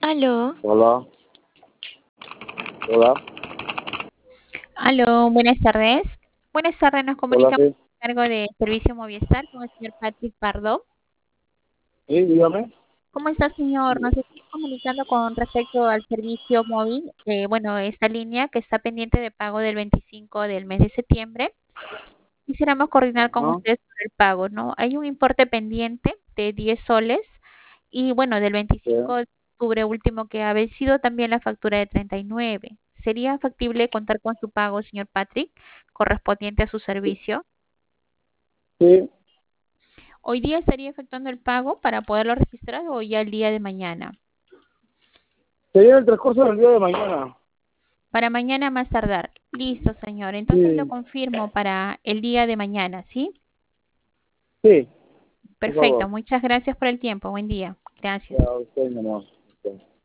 Aló, Hola, hola, aló, buenas tardes. Buenas tardes, nos hola, comunicamos sí. a cargo de Servicio Movistar con el señor Patrick Pardo. Sí, dígame. ¿Cómo está, señor? Nos estoy comunicando con respecto al servicio móvil. Bueno, esta línea que está pendiente de pago del 25 del mes de septiembre. Quisiéramos coordinar con Ajá. usted sobre el pago, ¿no? Hay un importe pendiente de 10 soles y, bueno, del Sí. 25 de octubre último que ha vencido también la factura de 39. ¿Sería factible contar con su pago, señor Patrick, correspondiente a su servicio? Sí. ¿Hoy día estaría efectuando el pago para poderlo registrar o ya el día de mañana? Sería el transcurso del día de mañana. Para mañana más tardar. Listo, señor. Entonces lo Sí, confirmo para el día de mañana, ¿sí? sí, por Perfecto. favor. Muchas gracias por el tiempo. Buen día. Gracias. Ya, usted nomás. Ok.